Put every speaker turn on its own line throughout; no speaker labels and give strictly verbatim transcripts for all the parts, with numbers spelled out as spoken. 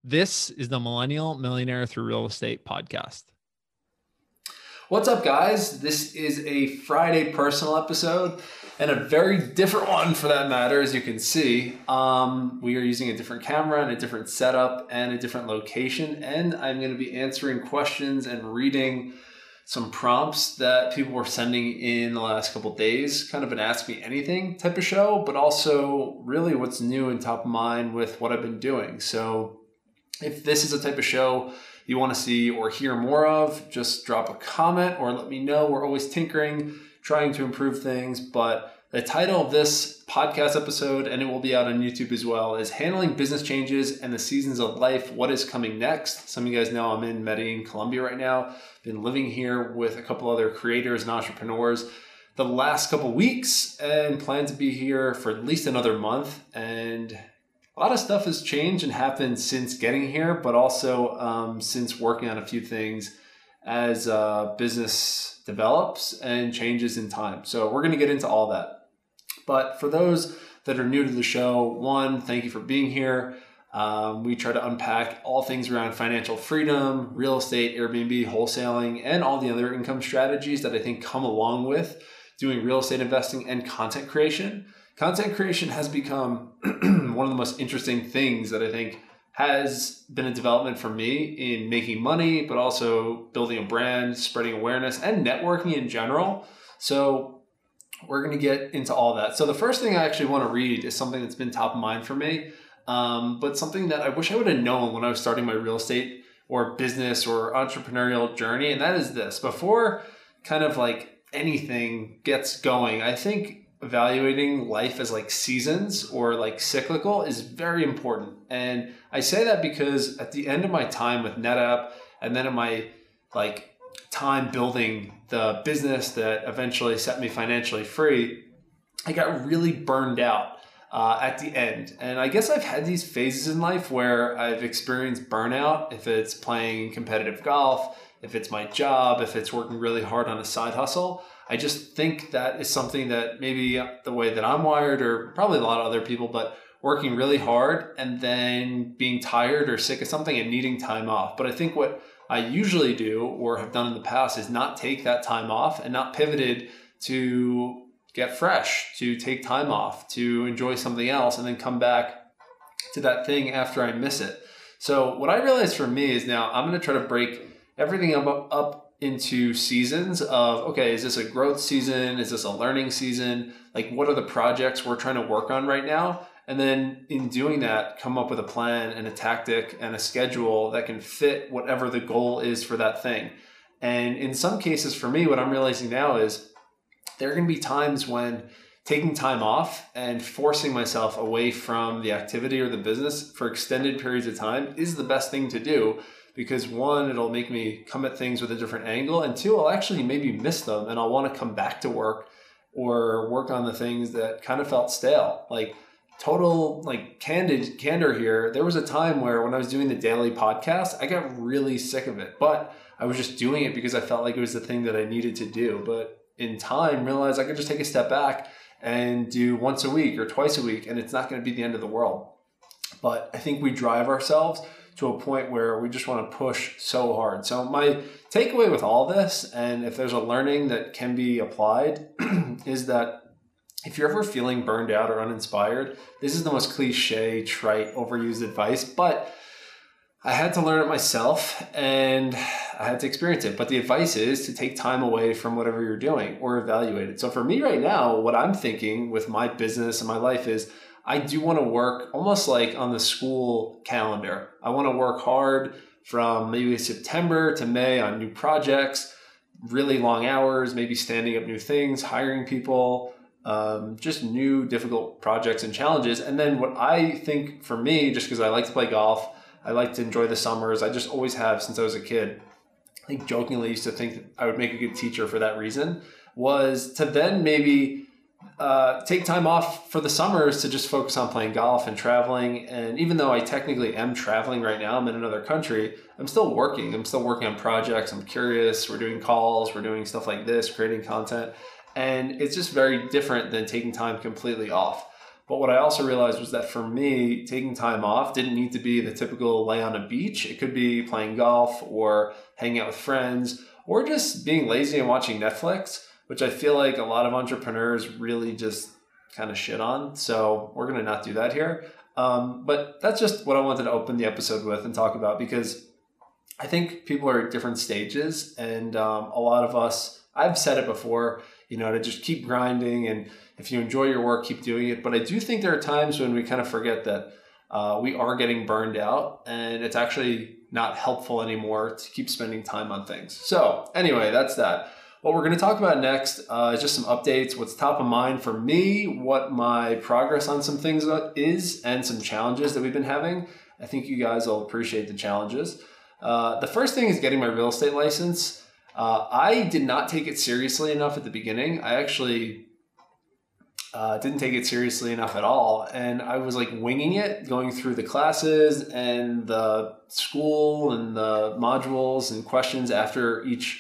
This is the Millennial Millionaire Through Real Estate podcast.
What's up, guys? This is a Friday personal episode and a very different one for that matter, as you can see. Um, we are using a different camera and a different setup and a different location, and I'm going to be answering questions and reading some prompts that people were sending in the last couple of days, kind of an Ask Me Anything type of show, but also really what's new and top of mind with what I've been doing. So if this is a type of show you want to see or hear more of, just drop a comment or let me know. We're always tinkering, trying to improve things. But the title of this podcast episode, and it will be out on YouTube as well, is Handling Business Changes and the Seasons of Life, What is Coming Next? Some of you guys know I'm in Medellin, Colombia right now. Been living here with a couple other creators and entrepreneurs the last couple weeks and plan to be here for at least another month. And a lot of stuff has changed and happened since getting here, but also um, since working on a few things as uh, business develops and changes in time. So we're going to get into all that. But for those that are new to the show, one, thank you for being here. Um, we try to unpack all things around financial freedom, real estate, Airbnb, wholesaling, and all the other income strategies that I think come along with doing real estate investing and content creation. Content creation has become one of the most interesting things that I think has been a development for me in making money, but also building a brand, spreading awareness, and networking in general. So we're going to get into all that. So the first thing I actually want to read is something that's been top of mind for me, um, but something that I wish I would have known when I was starting my real estate or business or entrepreneurial journey. And that is this: before kind of like anything gets going, I think evaluating life as like seasons or like cyclical is very important. And I say that because at the end of my time with NetApp and then in my like time building the business that eventually set me financially free, I got really burned out uh, at the end. And I guess I've had these phases in life where I've experienced burnout, if it's playing competitive golf, if it's my job, if it's working really hard on a side hustle. I just think that is something that maybe the way that I'm wired, or probably a lot of other people, but working really hard and then being tired or sick of something and needing time off. But I think what I usually do or have done in the past is not take that time off and not pivoted to get fresh, to take time off, to enjoy something else and then come back to that thing after I miss it. So what I realized for me is now I'm going to try to break everything up, up into seasons of, okay, is this a growth season? Is this a learning season? Like, what are the projects we're trying to work on right now? And then in doing that, come up with a plan and a tactic and a schedule that can fit whatever the goal is for that thing. And in some cases for me, what I'm realizing now is there are going to be times when taking time off and forcing myself away from the activity or the business for extended periods of time is the best thing to do. Because one, it'll make me come at things with a different angle. And two, I'll actually maybe miss them and I'll want to come back to work or work on the things that kind of felt stale. Like total, like candid candor here. There was a time where when I was doing the daily podcast, I got really sick of it, but I was just doing it because I felt like it was the thing that I needed to do. But in time, realized I could just take a step back and do once a week or twice a week, and it's not going to be the end of the world. But I think we drive ourselves to a point where we just want to push so hard. So my takeaway with all this, and if there's a learning that can be applied, is that if you're ever feeling burned out or uninspired, this is the most cliche, trite, overused advice, but I had to learn it myself and I had to experience it. But the advice is to take time away from whatever you're doing or evaluate it. So for me right now, what I'm thinking with my business and my life is I do want to work almost like on the school calendar. I want to work hard from maybe September to May on new projects, really long hours, maybe standing up new things, hiring people, um, just new difficult projects and challenges. And then what I think for me, just because I like to play golf, I like to enjoy the summers. I just always have since I was a kid. I think jokingly used to think that I would make a good teacher for that reason, was to then maybe Uh, take time off for the summers to just focus on playing golf and traveling. And even though I technically am traveling right now, I'm in another country, I'm still working. I'm still working on projects. I'm curious. We're doing calls. We're doing stuff like this, creating content. And it's just very different than taking time completely off. But what I also realized was that for me, taking time off didn't need to be the typical lay on a beach. It could be playing golf or hanging out with friends or just being lazy and watching Netflix, which I feel like a lot of entrepreneurs really just kind of shit on. So we're going to not do that here. Um, but that's just what I wanted to open the episode with and talk about, because I think people are at different stages, and um, a lot of us, I've said it before, you know, to just keep grinding, and if you enjoy your work, keep doing it. But I do think there are times when we kind of forget that uh, we are getting burned out, and it's actually not helpful anymore to keep spending time on things. So anyway, that's that. What we're going to talk about next uh, is just some updates, what's top of mind for me, what my progress on some things is, and some challenges that we've been having. I think you guys will appreciate the challenges. Uh, the first thing is getting my real estate license. Uh, I did not take it seriously enough at the beginning. I actually uh, didn't take it seriously enough at all. And I was like winging it, going through the classes and the school and the modules and questions after each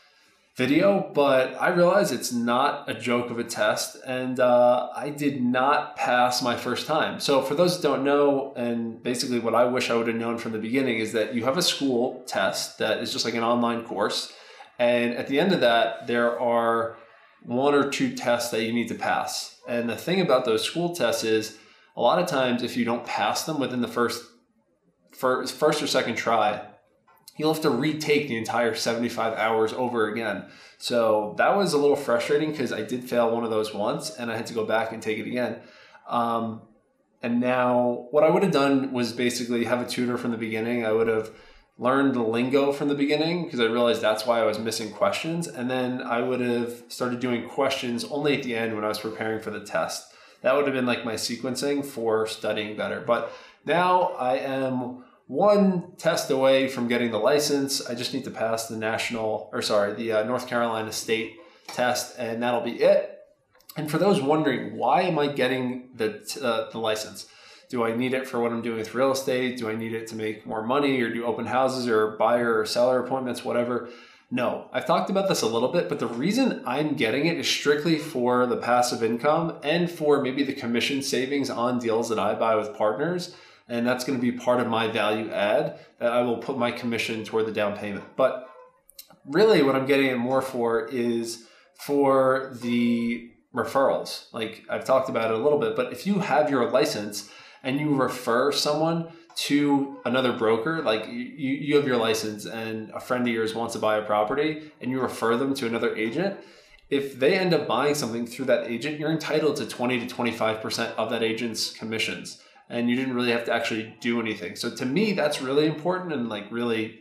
video. But I realized it's not a joke of a test. And uh, I did not pass my first time. So for those that don't know, and basically what I wish I would have known from the beginning, is that you have a school test that is just like an online course. And at the end of that, there are one or two tests that you need to pass. And the thing about those school tests is a lot of times if you don't pass them within the first, first, first or second try, you'll have to retake the entire seventy-five hours over again. So that was a little frustrating because I did fail one of those once and I had to go back and take it again. Um, and now what I would have done was basically have a tutor from the beginning. I would have learned the lingo from the beginning because I realized that's why I was missing questions. And then I would have started doing questions only at the end when I was preparing for the test. That would have been like my sequencing for studying better. But now I am one test away from getting the license. I just need to pass the national, or sorry, the uh, North Carolina state test, and that'll be it. And for those wondering, why am I getting the, uh, the license? Do I need it for what I'm doing with real estate? Do I need it to make more money or do open houses or buyer or seller appointments, whatever? No, I've talked about this a little bit, but the reason I'm getting it is strictly for the passive income and for maybe the commission savings on deals that I buy with partners. And that's going to be part of my value add that I will put my commission toward the down payment. But really what I'm getting it more for is for the referrals. Like I've talked about it a little bit, but if you have your license and you refer someone to another broker, like you, you have your license and a friend of yours wants to buy a property and you refer them to another agent, if they end up buying something through that agent, you're entitled to twenty to twenty-five percent of that agent's commissions. And you didn't really have to actually do anything. So to me, that's really important and like really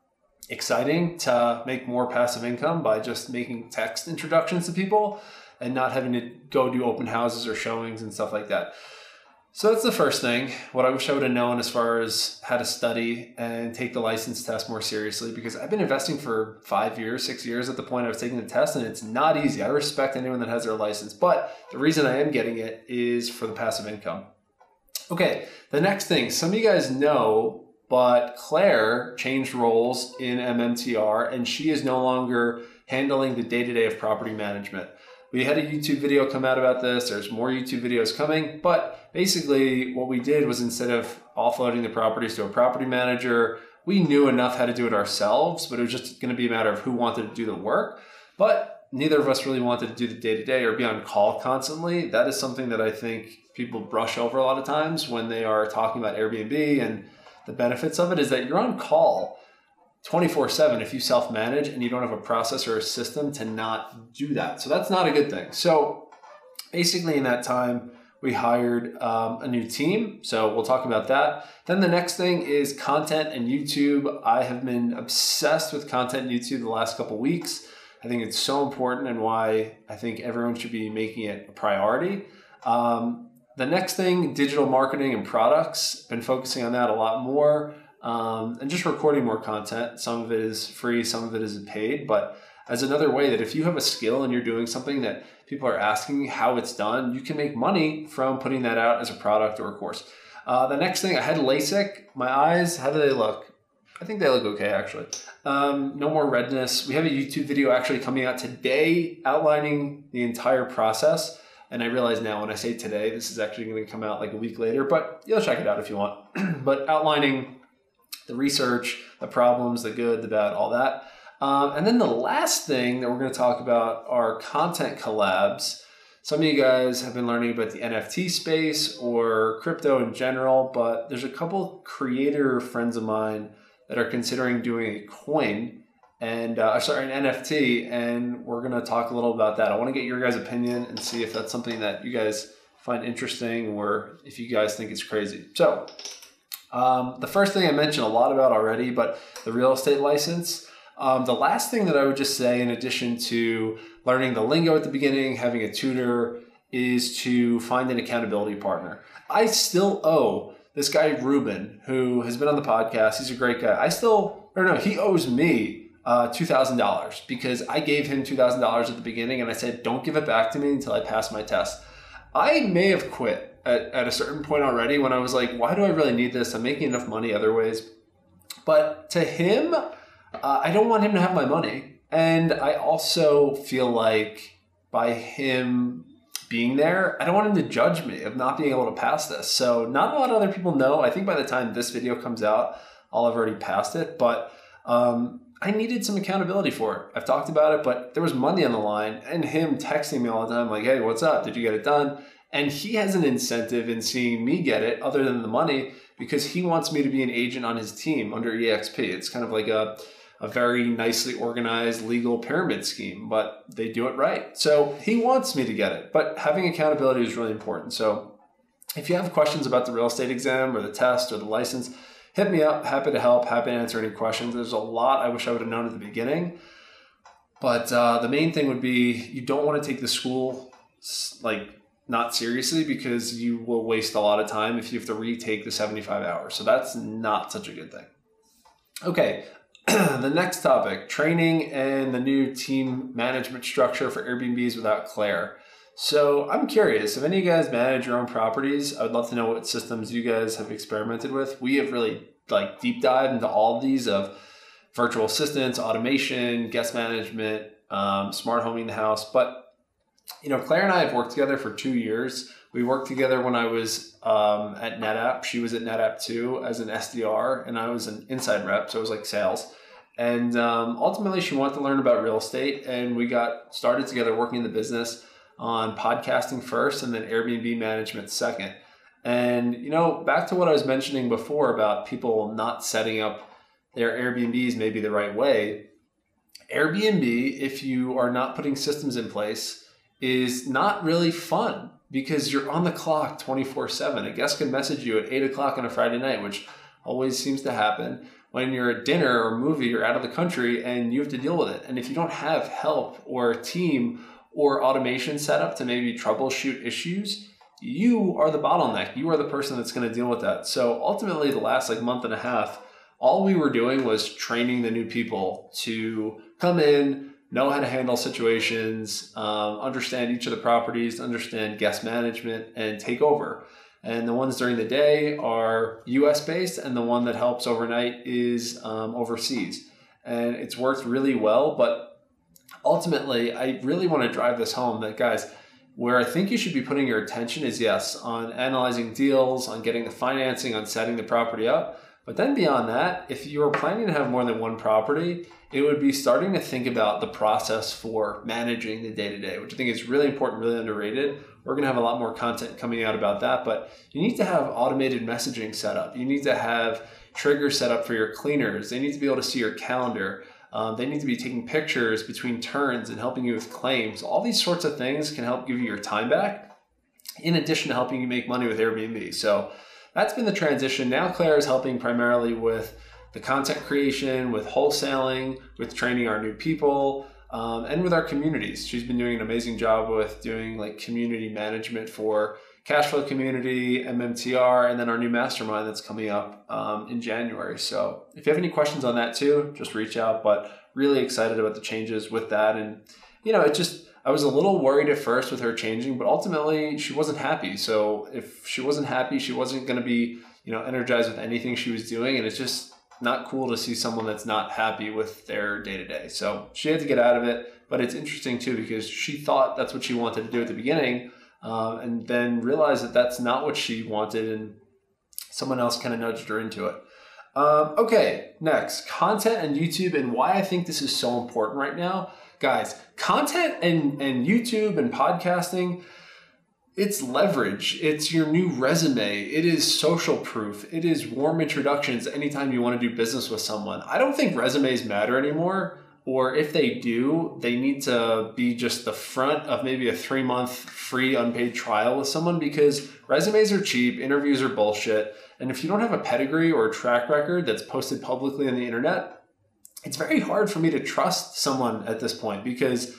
exciting to make more passive income by just making text introductions to people and not having to go do open houses or showings and stuff like that. So that's the first thing. What I wish I would have known as far as how to study and take the license test more seriously, because I've been investing for five years, six years at the point I was taking the test, and it's not easy. I respect anyone that has their license, but the reason I am getting it is for the passive income. Okay, the next thing, some of you guys know, but Claire changed roles in M M T R and she is no longer handling the day-to-day of property management. We had a YouTube video come out about this. There's more YouTube videos coming, but basically what we did was instead of offloading the properties to a property manager, we knew enough how to do it ourselves, but it was just going to be a matter of who wanted to do the work. But neither of us really wanted to do the day-to-day or be on call constantly. That is something that I think people brush over a lot of times when they are talking about Airbnb, and the benefits of it is that you're on call twenty-four seven if you self-manage and you don't have a process or a system to not do that. So that's not a good thing. So basically in that time, we hired um, a new team. So we'll talk about that. Then the next thing is content and YouTube. I have been obsessed with content and YouTube the last couple of weeks. I think it's so important and why I think everyone should be making it a priority. Um, the next thing, digital marketing and products. Been focusing on that a lot more um, and just recording more content. Some of it is free, some of it is paid, but as another way that if you have a skill and you're doing something that people are asking how it's done, you can make money from putting that out as a product or a course. Uh, the next thing, I had LASIK. My eyes, how do they look? I think they look okay, actually. Um, no more redness. We have a YouTube video actually coming out today outlining the entire process And I realize now when I say today, this is actually going to come out like a week later, but you'll check it out if you want. But outlining the research, the problems, the good, the bad, all that. Um, and then the last thing that we're going to talk about are content collabs. Some of you guys have been learning about the N F T space or crypto in general, but there's a couple creator friends of mine that are considering doing a coin and uh, sorry, an N F T, and we're going to talk a little about that. I want to get your guys' opinion and see if that's something that you guys find interesting or if you guys think it's crazy. So um, the first thing I mentioned a lot about already, but the real estate license. Um, the last thing that I would just say, in addition to learning the lingo at the beginning, having a tutor, is to find an accountability partner. I still owe this guy, Ruben, who has been on the podcast. He's a great guy. I still, or no, he owes me uh, two thousand dollars because I gave him two thousand dollars at the beginning and I said, don't give it back to me until I pass my test. I may have quit at, at a certain point already when I was like, why do I really need this? I'm making enough money other ways. But to him, Uh, I don't want him to have my money. And I also feel like by him being there, I don't want him to judge me of not being able to pass this. So not a lot of other people know. I think by the time this video comes out, I'll have already passed it. But um, I needed some accountability for it. I've talked about it, but there was money on the line and him texting me all the time like, hey, what's up? Did you get it done? And he has an incentive in seeing me get it other than the money because he wants me to be an agent on his team under E X P. It's kind of like a... a very nicely organized legal pyramid scheme, but they do it right. So he wants me to get it, but having accountability is really important. So if you have questions about the real estate exam or the test or the license, hit me up. Happy to help, happy to answer any questions. There's a lot I wish I would have known at the beginning, but uh, the main thing would be you don't want to take the school like not seriously because you will waste a lot of time if you have to retake the seventy-five hours. So that's not such a good thing. Okay. The next topic, training and the new team management structure for Airbnbs without Claire. So I'm curious, if any of you guys manage your own properties, I would love to know what systems you guys have experimented with. We have really like deep dived into all of these of virtual assistants, automation, guest management, um, smart homing in the house. But, you know, Claire and I have worked together for two years. We worked together when I was um, at NetApp. She was at NetApp too as an S D R, and I was an inside rep, so it was like sales. And um, ultimately, she wanted to learn about real estate, and we got started together working in the business on podcasting first and then Airbnb management second. And, you know, back to what I was mentioning before about people not setting up their Airbnbs maybe the right way. Airbnb, if you are not putting systems in place, is not really fun because you're on the clock twenty-four seven. A guest can message you at eight o'clock on a Friday night, which always seems to happen. When you're at dinner or movie, you're out of the country and you have to deal with it. And if you don't have help or a team or automation set up to maybe troubleshoot issues, you are the bottleneck. You are the person that's going to deal with that. So ultimately, the last like month and a half, all we were doing was training the new people to come in, know how to handle situations, um, understand each of the properties, understand guest management, and take over. And the ones during the day are U S based, and the one that helps overnight is um, overseas. And it's worked really well, but ultimately, I really want to drive this home that, guys, where I think you should be putting your attention is, yes, on analyzing deals, on getting the financing, on setting the property up. But then beyond that, if you're planning to have more than one property, it would be starting to think about the process for managing the day-to-day, which I think is really important, really underrated. We're going to have a lot more content coming out about that, but you need to have automated messaging set up. You need to have triggers set up for your cleaners. They need to be able to see your calendar. Um, they need to be taking pictures between turns and helping you with claims. All these sorts of things can help give you your time back, in addition to helping you make money with Airbnb. So that's been the transition. Now Claire is helping primarily with the content creation, with wholesaling, with training our new people, um, and with our communities. She's been doing an amazing job with doing like community management for Cashflow Community, M M T R, and then our new mastermind that's coming up um, in January. So if you have any questions on that too, just reach out, but really excited about the changes with that. And, you know, it just, I was a little worried at first with her changing, but ultimately she wasn't happy. So if she wasn't happy, she wasn't going to be, you know, energized with anything she was doing. And it's just not cool to see someone that's not happy with their day-to-day. So she had to get out of it, but it's interesting too, because she thought that's what she wanted to do at the beginning. um, and then realized that that's not what she wanted, and someone else kind of nudged her into it. Um, okay, next, content and YouTube, and why I think this is so important right now. Guys, content and, and YouTube and podcasting, it's leverage. It's your new resume. It is social proof. It is warm introductions anytime you want to do business with someone. I don't think resumes matter anymore, or if they do, they need to be just the front of maybe a three-month free unpaid trial with someone, because resumes are cheap, interviews are bullshit, and if you don't have a pedigree or a track record that's posted publicly on the internet, it's very hard for me to trust someone at this point, because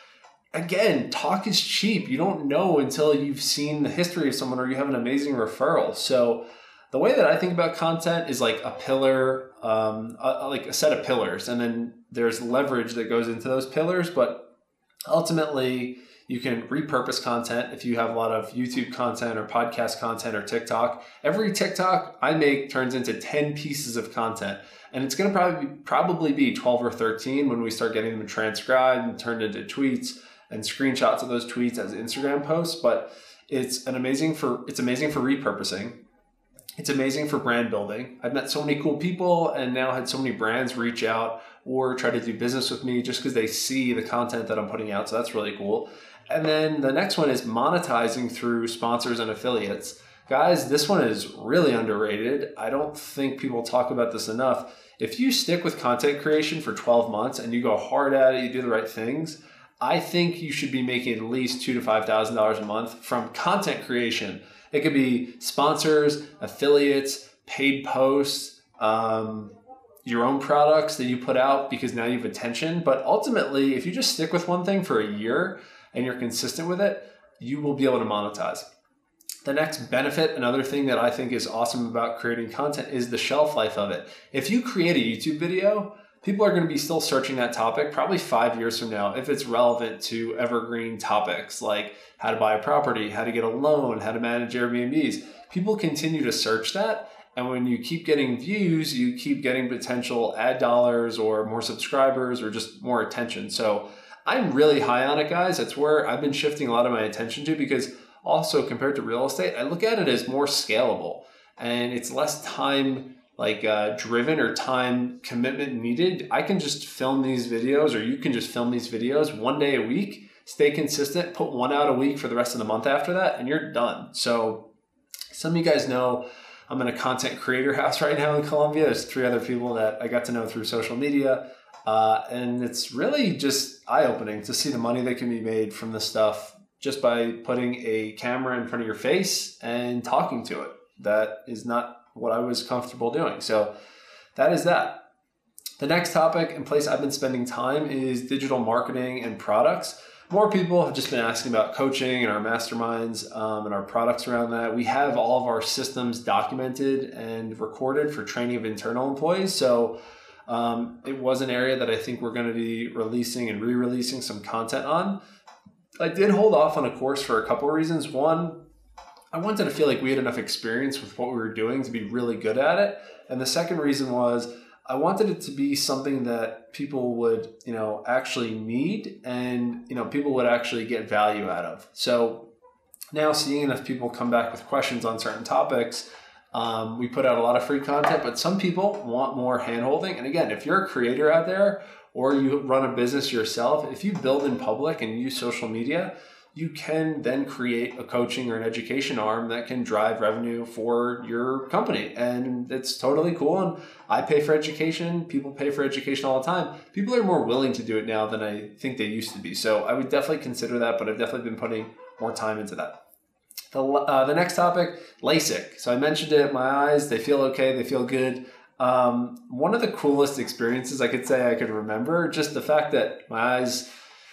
again, talk is cheap. You don't know until you've seen the history of someone or you have an amazing referral. So the way that I think about content is like a pillar, um, a, like a set of pillars, and then there's leverage that goes into those pillars. But ultimately, you can repurpose content. If you have a lot of YouTube content or podcast content or TikTok, every TikTok I make turns into ten pieces of content. And it's going to probably probably be twelve or thirteen when we start getting them transcribed and turned into tweets and screenshots of those tweets as Instagram posts. But it's an amazing for it's amazing for repurposing. It's amazing for brand building. I've met so many cool people and now had so many brands reach out or try to do business with me just because they see the content that I'm putting out. So that's really cool. And then the next one is monetizing through sponsors and affiliates. Guys, this one is really underrated. I don't think people talk about this enough. If you stick with content creation for twelve months and you go hard at it, you do the right things, I think you should be making at least two to five thousand dollars a month from content creation. It could be sponsors, affiliates, paid posts, um, your own products that you put out because now you have attention. But ultimately, if you just stick with one thing for a year and you're consistent with it, you will be able to monetize. The next benefit, another thing that I think is awesome about creating content, is the shelf life of it. If you create a YouTube video, people are going to be still searching that topic probably five years from now if it's relevant to evergreen topics like how to buy a property, how to get a loan, how to manage Airbnbs. People continue to search that. And when you keep getting views, you keep getting potential ad dollars or more subscribers or just more attention. So I'm really high on it, guys. That's where I've been shifting a lot of my attention to, because also compared to real estate, I look at it as more scalable and it's less time like uh, driven or time commitment needed. I can just film these videos, or you can just film these videos one day a week, stay consistent, put one out a week for the rest of the month after that, and you're done. So some of you guys know I'm in a content creator house right now in Colombia. There's three other people that I got to know through social media. Uh, and it's really just eye-opening to see the money that can be made from this stuff just by putting a camera in front of your face and talking to it. That is not what I was comfortable doing. So that is that. The next topic and place I've been spending time is digital marketing and products. More people have just been asking about coaching and our masterminds um, and our products around that. We have all of our systems documented and recorded for training of internal employees. So um, it was an area that I think we're going to be releasing and re-releasing some content on. I did hold off on a course for a couple of reasons. One, I wanted to feel like we had enough experience with what we were doing to be really good at it. And the second reason was I wanted it to be something that people would, you know, actually need and, you know, people would actually get value out of. So now seeing enough people come back with questions on certain topics, um, we put out a lot of free content, but some people want more hand-holding. And again, if you're a creator out there or you run a business yourself, if you build in public and use social media, you can then create a coaching or an education arm that can drive revenue for your company. And it's totally cool. And I pay for education. People pay for education all the time. People are more willing to do it now than I think they used to be. So I would definitely consider that, but I've definitely been putting more time into that. The, uh, the next topic, LASIK. So I mentioned it, my eyes, they feel okay. They feel good. Um, one of the coolest experiences I could say I could remember, just the fact that my eyes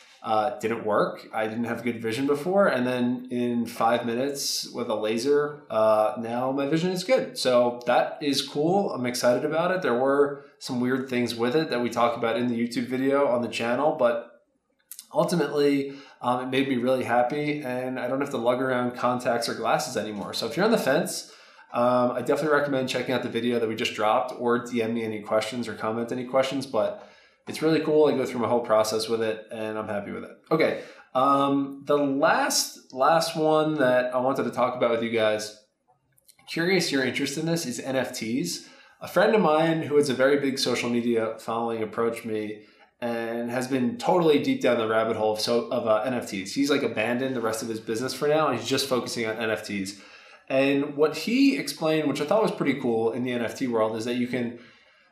Uh, didn't work. I didn't have good vision before. And then in five minutes with a laser, uh, now my vision is good. So that is cool. I'm excited about it. There were some weird things with it that we talk about in the YouTube video on the channel, but ultimately um, it made me really happy and I don't have to lug around contacts or glasses anymore. So if you're on the fence, um, I definitely recommend checking out the video that we just dropped or D M me any questions or comment any questions, but it's really cool. I go through my whole process with it and I'm happy with it. Okay. Um, the last last one that I wanted to talk about with you guys, curious your interest in this, is N F Ts. A friend of mine who has a very big social media following approached me and has been totally deep down the rabbit hole of, so, of uh, N F Ts. He's like abandoned the rest of his business for now, and he's just focusing on N F Ts. And what he explained, which I thought was pretty cool in the N F T world, is that you can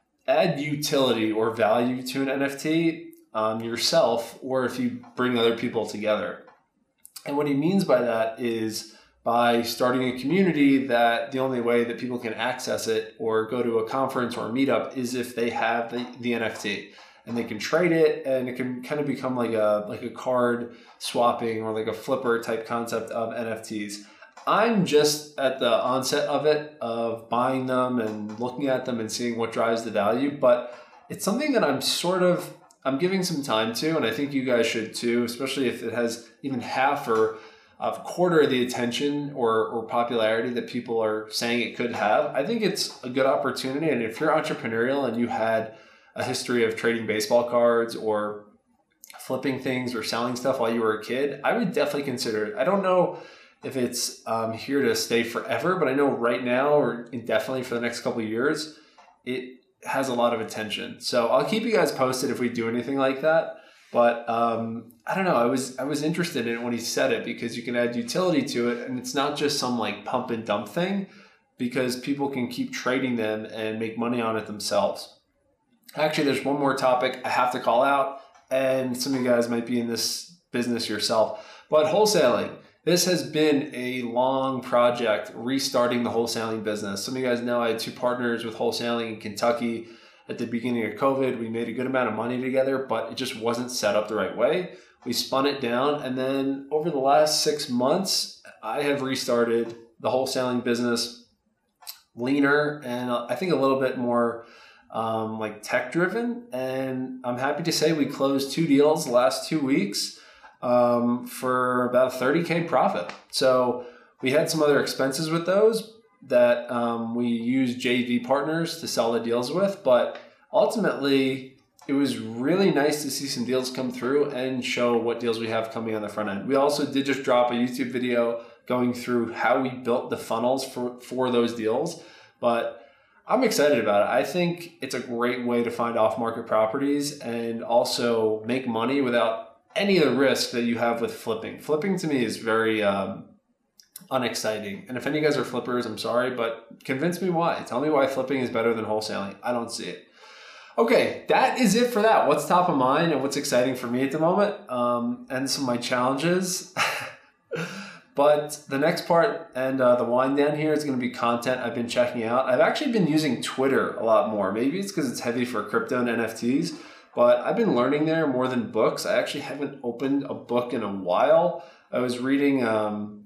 add utility or value to an N F T um, yourself, or if you bring other people together. And what he means by that is by starting a community that the only way that people can access it or go to a conference or a meetup is if they have the, the N F T. And they can trade it, and it can kind of become like a like a card swapping or like a flipper type concept of N F Ts. I'm just at the onset of it, of buying them and looking at them and seeing what drives the value. But it's something that I'm sort of, I'm giving some time to, and I think you guys should too, especially if it has even half or a quarter of the attention or, or popularity that people are saying it could have. I think it's a good opportunity. And if you're entrepreneurial and you had a history of trading baseball cards or flipping things or selling stuff while you were a kid, I would definitely consider it. I don't know if it's um, here to stay forever, but I know right now or indefinitely for the next couple of years, it has a lot of attention. So I'll keep you guys posted if we do anything like that. But um, I don't know, I was I was interested in it when he said it because you can add utility to it, and it's not just some like pump and dump thing, because people can keep trading them and make money on it themselves. Actually, there's one more topic I have to call out, and some of you guys might be in this business yourself, but wholesaling. This has been a long project, restarting the wholesaling business. Some of you guys know I had two partners with wholesaling in Kentucky at the beginning of COVID. We made a good amount of money together, but it just wasn't set up the right way. We spun it down, and then over the last six months, I have restarted the wholesaling business leaner and I think a little bit more um, like tech driven. And I'm happy to say we closed two deals the last two weeks um, for about a thirty K profit. So we had some other expenses with those that um, we used J V partners to sell the deals with, but ultimately it was really nice to see some deals come through and show what deals we have coming on the front end. We also did just drop a YouTube video going through how we built the funnels for, for those deals, but I'm excited about it. I think it's a great way to find off-market properties and also make money without any of the risk that you have with flipping. Flipping to me is very um, unexciting. And if any of you guys are flippers, I'm sorry, but convince me why. Tell me why flipping is better than wholesaling. I don't see it. Okay, that is it for that. What's top of mind and what's exciting for me at the moment, um, and some of my challenges. But the next part and uh, the wind down here is going to be content I've been checking out. I've actually been using Twitter a lot more. Maybe it's because it's heavy for crypto and N F Ts, but I've been learning there more than books. I actually haven't opened a book in a while. I was reading um,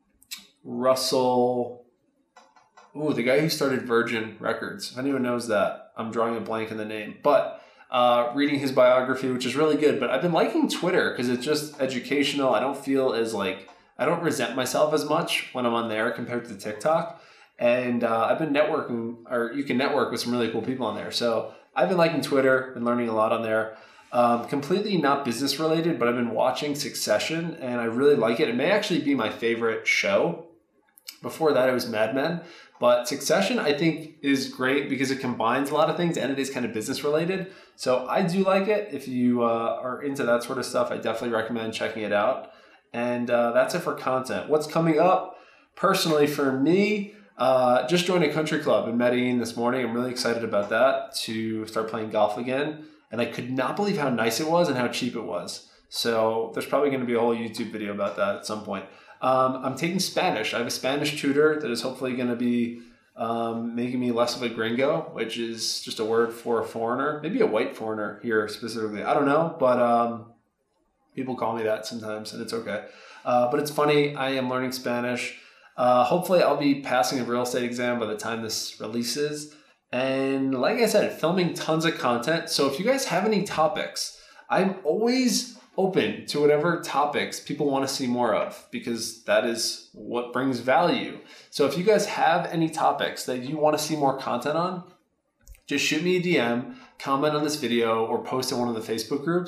Russell, ooh, the guy who started Virgin Records. If anyone knows that, I'm drawing a blank in the name. But uh, reading his biography, which is really good. But I've been liking Twitter because it's just educational. I don't feel as like, I don't resent myself as much when I'm on there compared to TikTok. And uh, I've been networking, or you can network with some really cool people on there. So I've been liking Twitter, been learning a lot on there. Um, completely not business related, but I've been watching Succession and I really like it. It may actually be my favorite show. Before that, it was Mad Men. But Succession, I think, is great because it combines a lot of things and it is kind of business related. So I do like it. If you uh, are into that sort of stuff, I definitely recommend checking it out. And uh, that's it for content. What's coming up? Personally, for me, uh, just joined a country club in Medellin this morning. I'm really excited about that, to start playing golf again. And I could not believe how nice it was and how cheap it was. So there's probably going to be a whole YouTube video about that at some point. Um, I'm taking Spanish. I have a Spanish tutor that is hopefully going to be um, making me less of a gringo, which is just a word for a foreigner, maybe a white foreigner here specifically. I don't know, but um, people call me that sometimes, and it's okay. Uh, but it's funny. I am learning Spanish. Uh, hopefully, I'll be passing a real estate exam by the time this releases. And like I said, filming tons of content. So if you guys have any topics, I'm always open to whatever topics people want to see more of, because that is what brings value. So if you guys have any topics that you want to see more content on, just shoot me a D M, comment on this video, or post in one of the Facebook groups,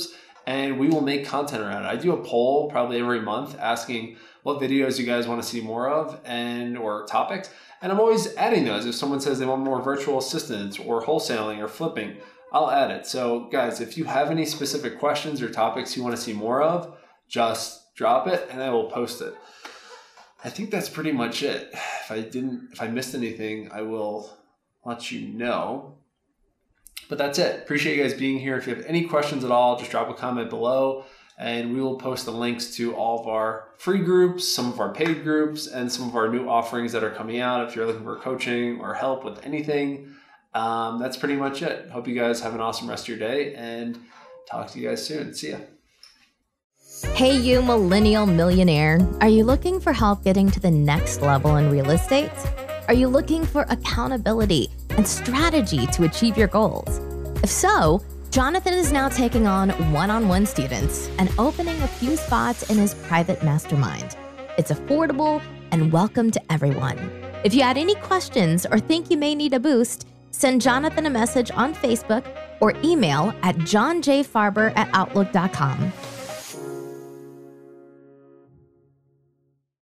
and we will make content around it. I do a poll probably every month asking what videos you guys want to see more of and or topics. And I'm always adding those. If someone says they want more virtual assistants or wholesaling or flipping, I'll add it. So guys, if you have any specific questions or topics you want to see more of, just drop it and I will post it. I think that's pretty much it. If I didn't, if I missed anything, I will let you know. But that's it. Appreciate you guys being here. If you have any questions at all, just drop a comment below and we will post the links to all of our free groups, some of our paid groups, and some of our new offerings that are coming out. If you're looking for coaching or help with anything, um, that's pretty much it. Hope you guys have an awesome rest of your day and talk to you guys soon. See ya.
Hey, you millennial millionaire. Are you looking for help getting to the next level in real estate? Are you looking for accountability and strategy to achieve your goals? If so, Jonathan is now taking on one-on-one students and opening a few spots in his private mastermind. It's affordable and welcome to everyone. If you had any questions or think you may need a boost, send Jonathan a message on Facebook or email at john j farber at outlook dot com.